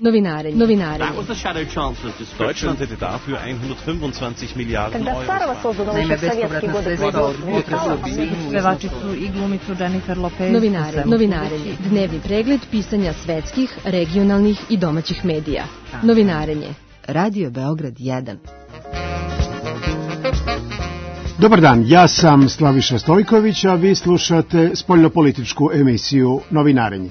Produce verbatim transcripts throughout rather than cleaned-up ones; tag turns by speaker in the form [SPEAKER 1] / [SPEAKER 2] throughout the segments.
[SPEAKER 1] Novinarenje. Novinarenje.
[SPEAKER 2] Deutschland hätte dafür hundertfünfundzwanzig Miliarden Euro.
[SPEAKER 3] Naime, bespovratna sredstva od
[SPEAKER 4] pevačicu i glumicu Jennifer Lopez.
[SPEAKER 1] Novinarenje. Novinarenje. Dnevni pregled pisanja svetskih, regionalnih i domaćih medija. Novinarenje. Radio Beograd jedan.
[SPEAKER 5] Dobar dan, ja sam Slaviša Stojković, a vi slušate spoljnopolitičku emisiju Novinarenje.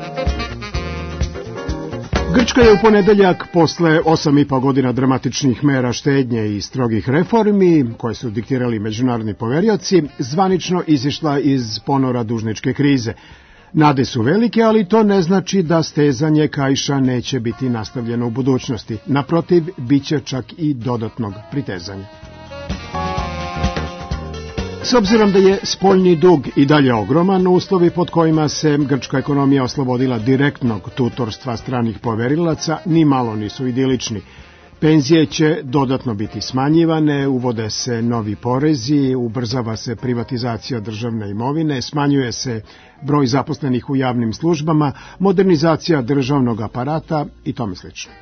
[SPEAKER 5] Grčka je u ponedeljak, posle osam i po godina dramatičnih mera štednje i strogih reformi, koje su diktirali međunarodni poverioci, zvanično izišla iz ponora dužničke krize. Nade su velike, ali to ne znači da stezanje kaiša neće biti nastavljeno u budućnosti. Naprotiv, bit će čak i dodatnog pritezanja. S obzirom da je spoljni dug i dalje ogroman, uslovi pod kojima se grčka ekonomija oslobodila direktnog tutorstva stranih poverilaca ni malo nisu idilični. Penzije će dodatno biti smanjivane, uvode se novi porezi, ubrzava se privatizacija državne imovine, smanjuje se broj zaposlenih u javnim službama, modernizacija državnog aparata i tome slično.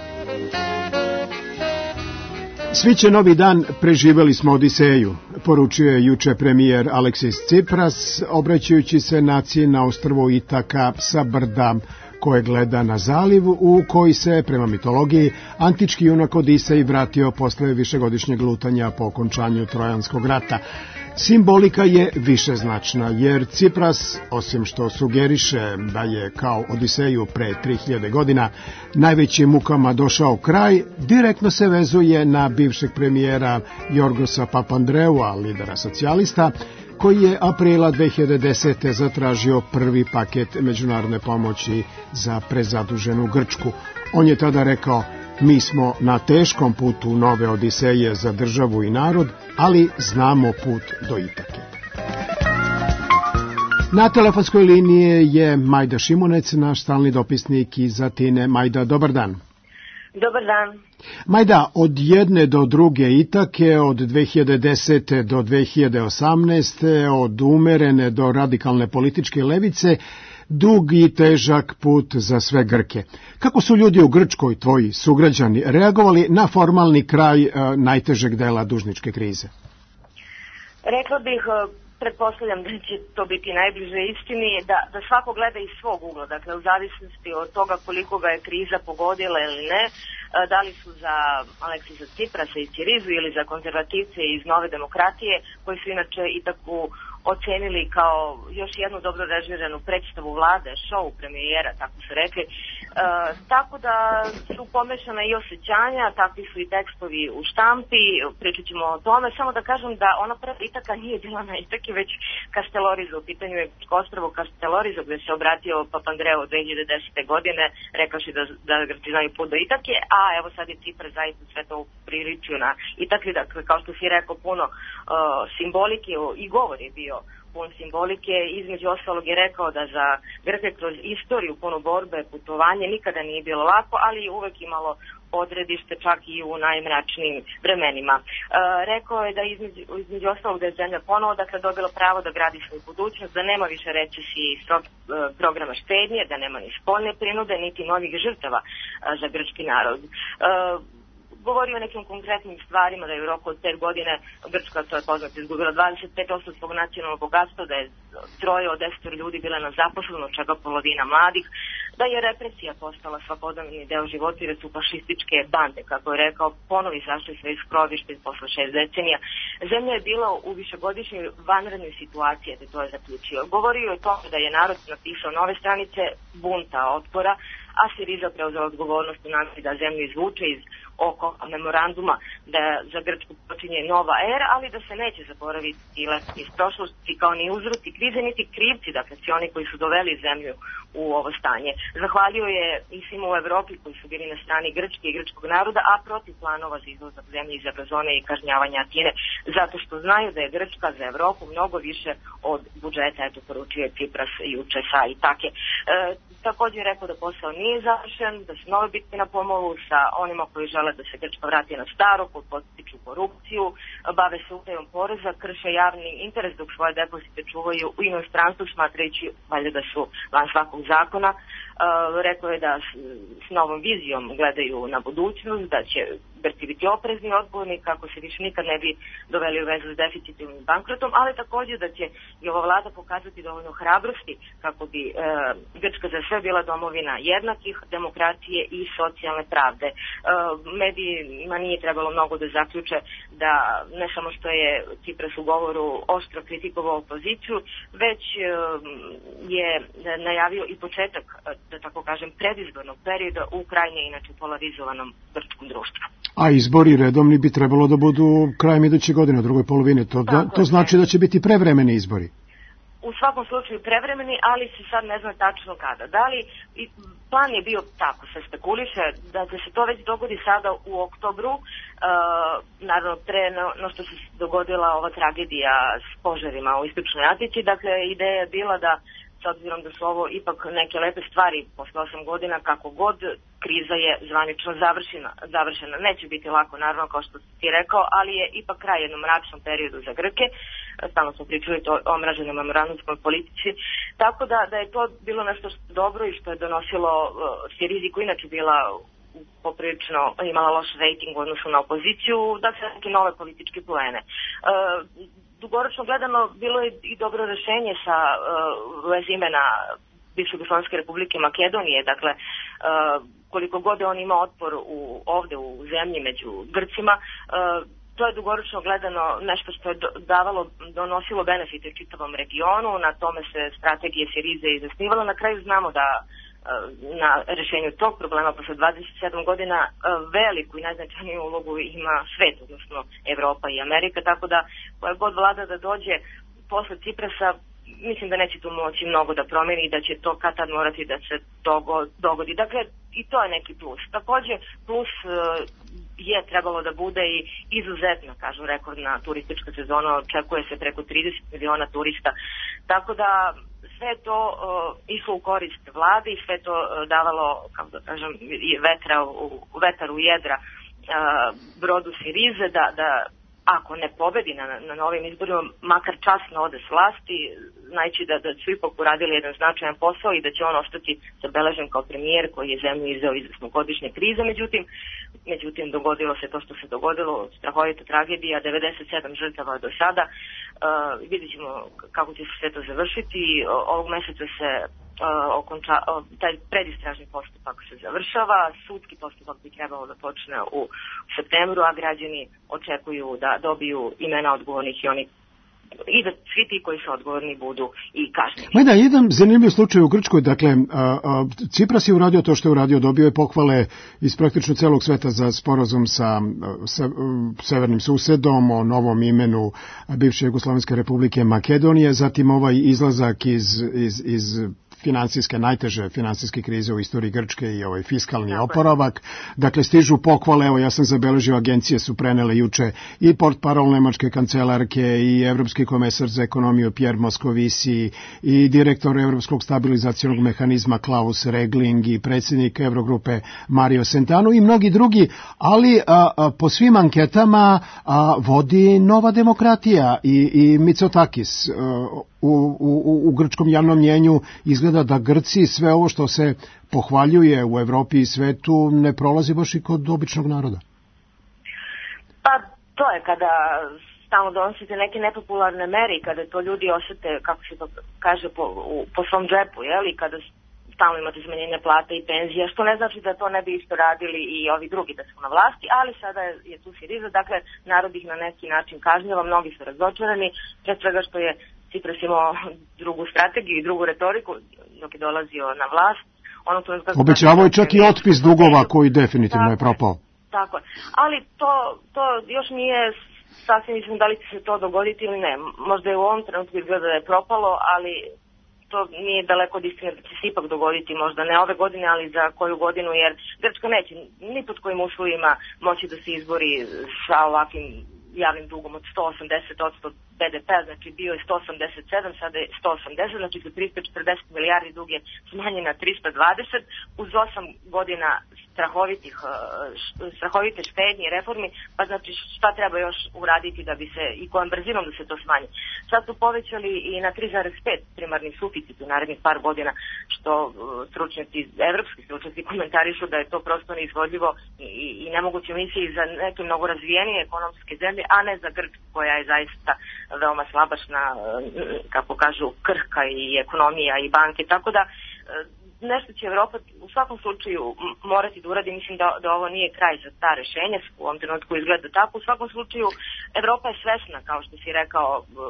[SPEAKER 5] Svi će novi dan, preživeli smo Odiseju, poručio je juče premijer Aleksis Tsipras, obraćajući se naciji na ostrvu Itaka sa brda koje gleda na zaliv, u koji se, prema mitologiji, antički junak Odisej vratio posle višegodišnjeg lutanja po okončanju Trojanskog rata. Simbolika je višeznačna, jer Tsipras, osim što sugeriše da je kao Odiseju pre tri hiljade godina najvećim mukama došao kraj, direktno se vezuje na bivšeg premijera Jorgosa Papandreua, lidera socijalista, koji je aprila dve hiljade desete. zatražio prvi paket međunarodne pomoći za prezaduženu Grčku. On je tada rekao: mi smo na teškom putu nove Odiseje za državu i narod, ali znamo put do Itake. Na telefonskoj liniji je Majda Šimunec, naš stalni dopisnik iz Atine. Majda, dobar dan.
[SPEAKER 6] Dobar dan.
[SPEAKER 5] Majda, od jedne do druge Itake, od dve hiljade desete. do dve hiljade osamnaeste. od umerene do radikalne političke levice, dug i težak put za sve Grke. Kako su ljudi u Grčkoj, tvoji sugrađani, reagovali na formalni kraj e, najtežeg dela dužničke krize?
[SPEAKER 6] Rekla bih, pretpostavljam da će to biti najbliže istini, da, da svako gleda iz svog ugla, dakle u zavisnosti od toga koliko ga je kriza pogodila ili ne, da li su za Aleksisa Tsiprasa i Sirizu ili za konzervativce iz Nove demokratije, koji su inače i tako ocenili kao još jednu dobro režiranu predstavu vlade, show premijera, tako su rekli. E, tako da su pomešana i osjećanja, takvi su i tekstovi u štampi, pričat ćemo o tome. Samo da kažem da ona prva Itaka nije bila na Itaki, već Kastelorizo, u pitanju je ostrvo Kastelorizo, gde se obratio Papandreou dve hiljade desete. godine, rekavši da, da Grci znaju put do Itake, a evo sad je Cipar zaista sve to priličio na Itaki, dakle, kao što si rekao, puno uh, simbolike i govor je bio pun simbolike. Između ostalog je rekao da za Grke kroz istoriju puno borbe, putovanje nikada nije bilo lako, ali je uvek imalo odredište čak i u najmračnijim vremenima. E, rekao je da između, između ostalog da je zemlja ponovo dakle dobila pravo da gradi svoju budućnost, da nema više recesije i strog, e, programa štednje, da nema ni spoljne prinude, niti novih žrtava e, za grčki narod. E, Govorio o nekim konkretnim stvarima, da je u roku od pet godina Grčka, to je poznato, izgubila dvadeset pet posto svog nacionalnog bogatstva, da je troje od deset ljudi bila nezaposleno, od čega polovina mladih, da je represija postala svakodnevni deo života jer su fašističke bande, kako je rekao, ponovi zašli sve iz skrovišta posle šest decenija. Zemlja je bila u višegodišnjoj vanrednoj situaciji, te to je zaključio. Govorio je o tome da je narod napisao nove stranice bunta, otpora, a Siriza preuzela odgovornost u nameri da zemlju izvuče iz oko memoranduma da za Grčku počinje nova era, ali da se neće zaboraviti iz prošlosti kao ni uzroci krize, niti krivci, dakle svi oni koji su doveli zemlju u ovo stanje. Zahvalio je i svima u Evropi koji su bili na strani Grčke i grčkog naroda, a protiv planova za izlazak zemlje iz eurozone i kažnjavanja Atine, zato što znaju da je Grčka za Evropu mnogo više od budžeta, eto poručio je Tsipras juče sa Itake. E, Također je rekao da posao nije završen, da su nove bitke na pomolu sa onima koji žele da se Grčka vrati na staro, koji potiču korupciju, bave se utajom poreza, krše javni interes dok svoje depozite čuvaju u inostranstvu, smatrajući valjda da su van svakog zakona. Uh, rekao je da s, s novom vizijom gledaju na budućnost, da će Grci biti oprezni i odgovorni kako se više nikad ne bi doveli u vezu s deficitom i bankrotom, ali također da će i ova vlada pokazati dovoljno hrabrosti kako bi uh, Grčka za sve bila domovina jednakih, demokratije i socijalne pravde. Uh, medijima nije trebalo mnogo da zaključe da ne samo što je Cipras u govoru oštro kritikovao opoziciju, već uh, je najavio i početak, da tako kažem, predizbornog perioda u krajnje inače polarizovanom grčkom društvu.
[SPEAKER 5] A izbori redovni bi trebalo da budu krajem iduće godine, u drugoj polovini. To, da, to znači da će biti prevremeni izbori.
[SPEAKER 6] U svakom slučaju prevremeni, ali se sad ne zna tačno kada. Da li, plan je bio tako, se spekuliše, da se to već dogodi sada u oktobru, uh, naravno pre no, no što se dogodila ova tragedija s požarima u istočnoj Atici. Dakle, ideja je bila da, s obzirom da su ovo ipak neke lepe stvari posle osam godina, kako god, kriza je zvanično završena. završena. Neće biti lako, naravno, kao što ti rekao, ali je ipak kraj jednom mračnom periodu za Grke. Stalno smo pričali to o omraženoj memorandumskoj politici. Tako da, da je to bilo nešto što dobro i što je donosilo uh, Sirizi, koja inače bila poprilično imala loš rating u odnosu na opoziciju, da se neke nove političke poene. Uh, dugoročno gledano bilo je i dobro rešenje sa uh, vezi imena bivše Jugoslovenske republike Makedonije, dakle uh, koliko god on ima otpor u, ovde u zemlji među Grcima, uh, to je dugoročno gledano nešto što je davalo, donosilo benefite čitavom regionu, na tome se strategije Sirize i zasnivala. Na kraju znamo da na rešenju tog problema posle dvadeset sedam godina veliku i najznačajniju ulogu ima svet, odnosno Evropa i Amerika, tako da koja god vlada da dođe posle Ciprasa, mislim da neće tu moći mnogo da promeni i da će to kad tad morati da se dogodi. Dakle, i to je neki plus. Takođe, plus je trebalo da bude i izuzetno, kažu, rekordna turistička sezona, očekuje se preko trideset miliona turista, tako da sve to uh, išlo u korist vlade i sve to uh, davalo, kako da kažem, vetra u, vetar u jedra uh, brodu Sirize, da, da ako ne pobedi na, na novim izborima, makar časno ode s vlasti, znači da, da su ipak uradili jedan značajan posao i da će on ostati zabeležen kao premijer koji je zemlju izveo iz osmogodišnje krize. Međutim, međutim, dogodilo se to što se dogodilo, strahovita tragedija, devedeset sedam žrtava do sada. Uh, vidjet ćemo kako će se sve to završiti. Ovog meseca se uh, okonča, uh, taj predistražni postupak se završava, sudski postupak bi trebalo da počne u septembru, a građani očekuju da dobiju imena odgovornih i oni i da svi ti koji su odgovorni budu i kažnjeni.
[SPEAKER 5] Ma da, jedan zanimljiv slučaj u Grčkoj, dakle, a, a, Cipras je uradio to što je uradio, dobio je pohvale iz praktično celog sveta za sporazum sa, sa severnim susedom o novom imenu bivše Jugoslovenske republike Makedonije, zatim ovaj izlazak iz, iz, iz finansijske, najteže finansijske krize u istoriji Grčke i ovaj fiskalni Tako oporavak. Dakle, stižu pohvale, evo ja sam zabeležio, agencije su prenele juče i portparol nemačke kancelarke i evropski komesar za ekonomiju Pierre Moscovici i direktor Evropskog stabilizacionog mehanizma Klaus Regling i predsjednik Evrogrupe Mario Centeno i mnogi drugi, ali a, a, po svim anketama a, vodi Nova demokratija i, i Mitsotakis. A, U, u, u grčkom javnom mnjenju izgleda da Grci sve ovo što se pohvaljuje u Evropi i svetu ne prolazi baš i kod običnog naroda.
[SPEAKER 6] Pa to je kada stalno donosite neke nepopularne mere i kada to ljudi osete, kako se to kaže, po, u, po svom džepu, jeli, kada stalno imate smanjenje plata i penzija, što ne znači da to ne bi isto radili i ovi drugi da su na vlasti, ali sada je, je tu Siriza, dakle narod ih na neki način kažnjava, mnogi su razočarani, pre svega što je Cipras imao drugu strategiju i drugu retoriku dok je dolazio na vlast. Ono to
[SPEAKER 5] obećavao je čak i otpis dugova koji definitivno je propao.
[SPEAKER 6] Tako je. Ali to, to još nije sasvim, mislim, da li će se to dogoditi ili ne. Možda je u ovom trenutku izgleda da je propalo, ali to nije daleko od istine da će se ipak dogoditi, možda ne ove godine, ali za koju godinu, jer Grčka neće ni pod kojim uslovima moći da se izbori sa ovakvim javnim dugom od sto osamdeset posto B D P, znači bio je sto osamdeset sedam, sada je sto osamdeset, znači za tristo četrdeset milijardi dug je smanjen na tristo dvadeset, uz osam godina strahovitih, strahovite štednje i reformi, pa znači šta treba još uraditi da bi se, i kojom brzinom da se to smanji. Sad su povećali i na tri zarez pet primarni suficit u narednih par godina, što stručnjaci, evropski stručnjaci komentarišu da je to prosto neizvodljivo i, i nemoguće misiji za neke mnogo razvijenije ekonomske zemlje, a ne za Grčku koja je zaista veoma slabašna, kako kažu, krhka i ekonomija i banke, tako da nešto će Evropa u svakom slučaju morati da uradi. Mislim da, da ovo nije kraj za ta rešenja, u ovom trenutku izgleda tako. U svakom slučaju Evropa je svesna, kao što si rekao,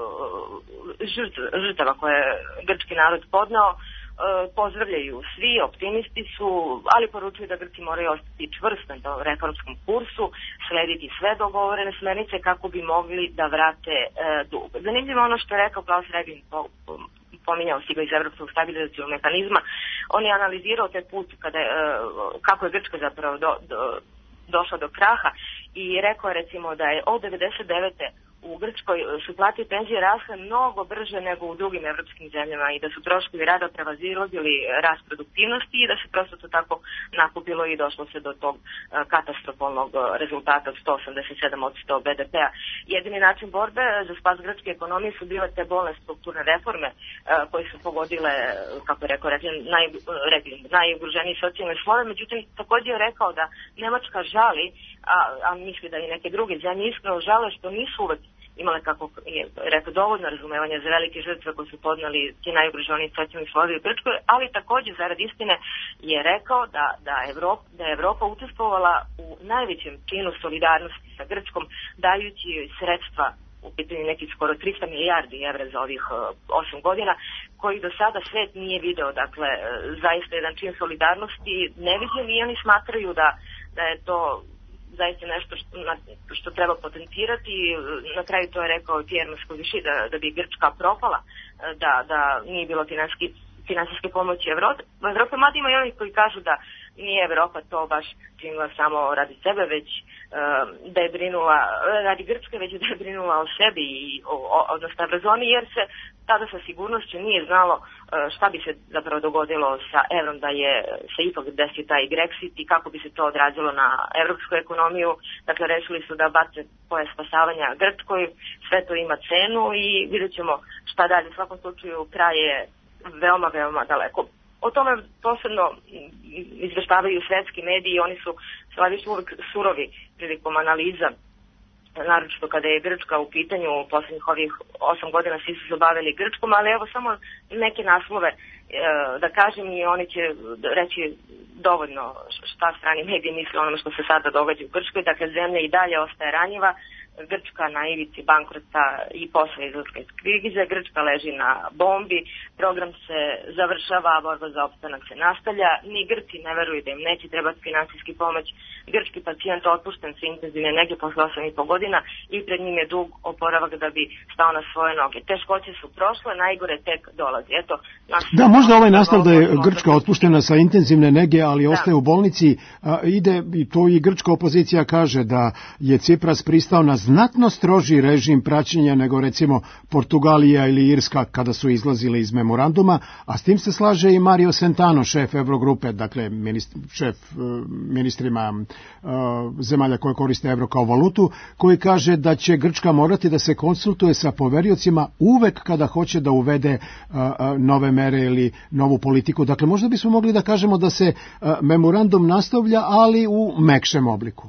[SPEAKER 6] žrtava koje je grčki narod podneo. Pozdravljaju svi, optimisti su, ali poručuju da Grci moraju ostati čvrst na reformskom kursu, slediti sve dogovorene smernice kako bi mogli da vrate e, dug. Zanimljivo ono što je rekao Klaus Regling, po, po, pominjao si ga iz Evropskog stabilizacijog mehanizma. On je analizirao taj put kada je, e, kako je Grčka zapravo do, do, došla do kraha i rekao je recimo da je od devedeset devete u Grčkoj su plate i penzije rasle mnogo brže nego u drugim evropskim zemljama i da su troškovi rada prevazilazili rast produktivnosti i da se prosto to tako nakupilo i došlo se do tog katastrofalnog rezultata od sto osamdeset sedam od sto B D P-a. Jedini način borbe za spas grčke ekonomije su bile te bolne strukturne reforme koje su pogodile, kako je rekao, rekli, naj, rekli, najugroženiji socijalne slove. Međutim, također je rekao da Nemačka žali, a, a misli da i neke druge zemlje iskreno žale što nisu uvek imale, kako je rekao, dovoljno razumevanja za velike žrtve koje su podneli ti najugroženiji socijalni slovi u Grčkoj, ali također zarad istine je rekao da, da, Evropa, da je Evropa učestvovala u najvećem činu solidarnosti sa Grčkom, dajući joj sredstva u pitanju nekih skoro trista milijardi evra za ovih osam godina, koji do sada svet nije video. Dakle, zaista jedan čin solidarnosti neviđen i oni smatraju da, da je to zaista nešto što, na, što treba potencirati. Na kraju to je rekao Pierre Moscovici da, da bi Grčka propala, da, da nije bilo finansijske, finansijske pomoći Evrope. Evrope, mada ima i onih koji kažu da nije Evropa to baš činila samo radi sebe, već uh, da je brinula, radi Grčke, već da je brinula o sebi i o, o, odnosno Eurozoni, jer se tada sa sigurnošću nije znalo uh, šta bi se zapravo dogodilo sa evrom, da je se ipak desio taj Grexit i kako bi se to odrazilo na evropsku ekonomiju. Dakle, rešili su da bace pojas spasavanja Grčkoj, sve to ima cenu i vidjet ćemo šta dalje. U svakom slučaju kraj je veoma, veoma daleko. O tome posebno izveštavaju svetski mediji, oni su slaviš uvek surovi prilikom analiza, naročito kada je Grčka u pitanju. U poslednjih ovih osam godina svi su se bavili Grčkom, ali evo samo neke naslove e, da kažem i oni će reći dovoljno šta strani mediji misle onome što se sada događa u Grčkoj. Dakle, zemlja i dalje ostaje ranjiva, Grčka na ivici bankrota i posle izlaska iz krize, Grčka leži na bombi, program se završava, a borba za opstanak se nastavlja, ni Grci ne veruju da im neće trebati finansijski pomoć, grčki pacijent otpušten sa intenzivne nege posle osam i po godina i pred njim je dug oporavak da bi stao na svoje noge. Teškoće su prošle, najgore tek dolazi. Eto,
[SPEAKER 5] da, možda ovaj nastav da je Grčka otpuštena sa intenzivne nege, ali da ostaje u bolnici, a, ide, i to i grčka opozicija kaže da je Cipras pristao na znatno stroži režim praćenja nego recimo Portugalija ili Irska kada su izlazile iz memoranduma, a s tim se slaže i Mario Centeno, šef Evrogrupe, dakle ministr, šef ministrima uh, zemalja koje koriste evro kao valutu, koji kaže da će Grčka morati da se konsultuje sa poveriocima uvek kada hoće da uvede uh, nove mere ili novu politiku. Dakle, možda bismo mogli da kažemo da se uh, memorandum nastavlja, ali u mekšem obliku.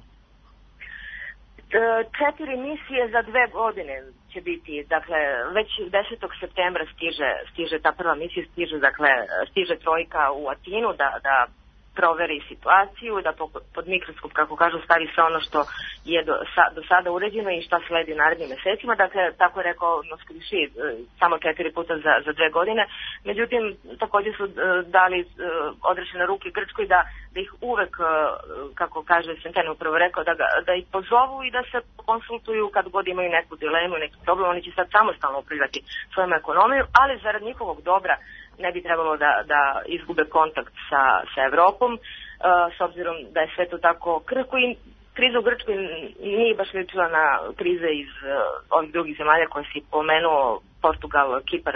[SPEAKER 6] Četiri misije za dve godine će biti, dakle, već desetog septembra stiže, stiže ta prva misija, stiže, dakle, stiže trojka u Atinu da, da proveri situaciju, da pod mikroskop, kako kažu, stavi sve ono što je do, sa, do sada uređeno i šta sledi u narednim mesecima. Dakle, tako je rekao Moscovici, samo četiri puta za, za dve godine. Međutim, također su dali odrešene ruke Grčkoj da, da ih uvek, kako kaže Centeno upravo rekao, da, da ih pozovu i da se konsultuju kad god imaju neku dilemu, neki problem. Oni će sad samostalno upravljati svojom ekonomijom, ali zarad njihovog dobra ne bi trebalo da, da izgube kontakt sa, sa Evropom, uh, s obzirom da je sve to tako krhko i kriza u Grčkoj nije baš ličila na krize iz uh, ovih drugih zemalja koje si pomenuo, Portugal, Kipar,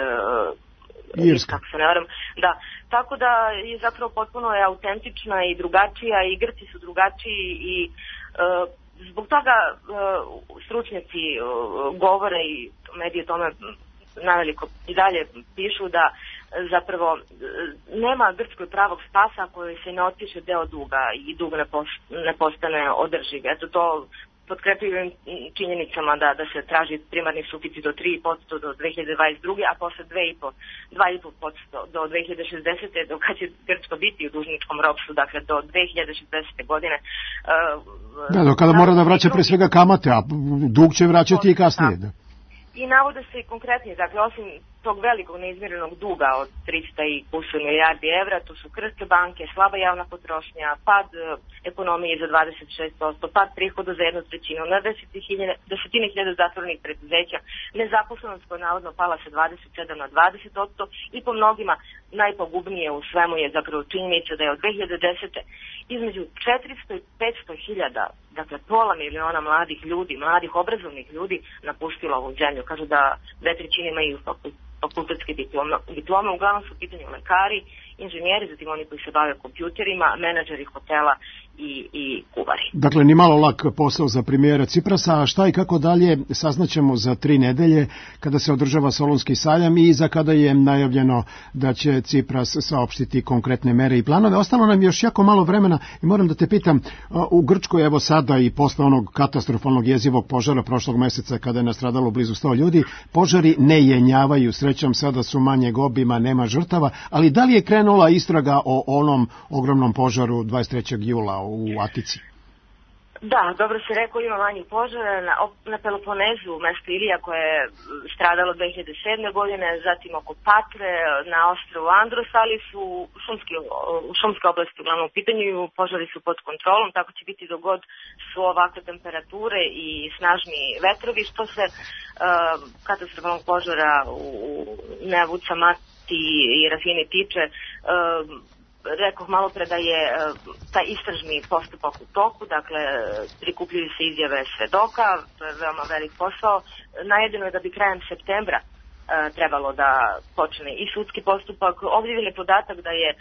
[SPEAKER 6] uh,
[SPEAKER 5] Irska.
[SPEAKER 6] kako se ne varam. Da, tako da je zapravo potpuno je autentična i drugačija i Grci su drugačiji i uh, zbog toga uh, stručnjaci uh, govore i mediji o tome naveliko i dalje pišu da zapravo nema Grčkoj pravog spasa ako se ne otpiše deo duga i dug ne, post, ne postane održiv. Eto to potkrepljujem činjenicama da, da se traži primarni suficit do tri posto do dve hiljade dvadeset druge. a posle dva i po posto do dve hiljade šezdesete do kad će Grčka biti u dužničkom ropstvu, dakle do dve hiljade šezdesete godine.
[SPEAKER 5] Da, do kada mora da vraća pre svega kamate, a dug će vraćati i kasnije, da.
[SPEAKER 6] I navode se i konkretnije, dakle, osim tog velikog neizmirenog duga od trista i kusur milijardi evra, tu su krhke banke, slaba javna potrošnja, pad e, ekonomije za dvadeset šest posto, pad prihoda za jednu trećinu, na desetine hiljada zatvorenih preduzeća, nezaposlenost koja je navodno pala sa dvadeset sedam na dvadeset posto i po mnogima najpogubnije u svemu je zapravo činjenica da je od dve hiljade desete između četiristo i petsto hiljada, dakle pola miliona mladih ljudi, mladih obrazovnih ljudi napustilo ovu zemlju. Kažu da dve trećine imaju fakultetske diplome, diplome, uglavnom su u pitanju lekari, inženjeri, zatim oni koji se bave kompjuterima, menadžeri hotela i, i kuvari.
[SPEAKER 5] Dakle, ni malo lak posao za premijera Ciprasa, a šta i kako dalje saznaćemo za tri nedelje kada se održava Solunski sajam i za kada je najavljeno da će Cipras saopštiti konkretne mere i planove. Ostalo nam još jako malo vremena i moram da te pitam, u Grčkoj evo sada i posle onog katastrofalnog jezivog požara prošlog meseca kada je nastradalo blizu sto ljudi, požari ne jenjavaju, srećom sada su manjeg obima, nema žrtava, ali da li je krenula istraga o onom ogromnom požaru dvadeset trećeg jula u Atici?
[SPEAKER 6] Da, dobro se rekao, ima manji požar na, na Peloponezu, mesto Ilija koje je stradalo dve hiljade sedme godine, zatim oko Patre, na ostrvu Andros, ali su šumski, šumske oblasti uglavnom u pitanju i požari su pod kontrolom, tako će biti dogod su ovakve temperature i snažni vetrovi, što se uh, katastrofalnog požara u Nevuca, Mati i Rafini tiče. Uh, Rekoh malo pre da je uh, taj istražni postupak u toku, dakle prikupljaju se izjave svedoka, to je veoma velik posao. Najedeno je da bi krajem septembra uh, trebalo da počne i sudski postupak. Ovdje je podatak da je uh,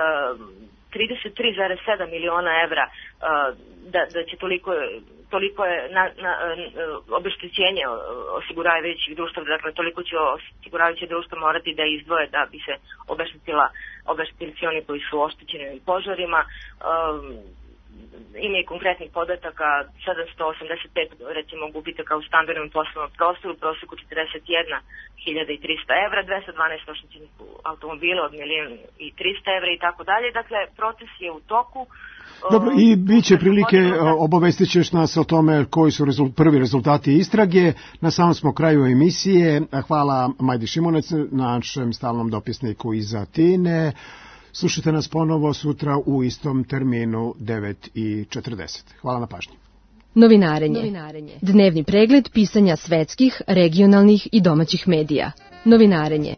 [SPEAKER 6] trideset tri zarez sedam miliona evra, uh, da, da će toliko, toliko je na, na, obeštećenje osiguravajućih društva, dakle toliko će osiguravajuće društva morati da izdvoje da bi se obeštetila obeštetili oni koji su oštećeni u požarima. Um, ima i konkretnih podataka, sedamsto osamdeset pet recimo gubitaka u stambenom i poslovnom prostoru, u proseku četrdeset jedna hiljada i trista evra, dvesta dvanaest oštećenih automobila od milion i trista evra i tako dalje. Dakle, proces je u toku.
[SPEAKER 5] Dobro, i bit će prilike, obavestit ćeš nas o tome koji su rezult, prvi rezultati istrage. Na samom smo kraju emisije. Hvala Majdi Šimunec, našem stalnom dopisniku iz Atine. Slušajte nas ponovo sutra u istom terminu devet i četrdeset. Hvala na pažnji.
[SPEAKER 1] Novinarenje. Novinarenje. Dnevni pregled pisanja svetskih, regionalnih i domaćih medija. Novinarenje.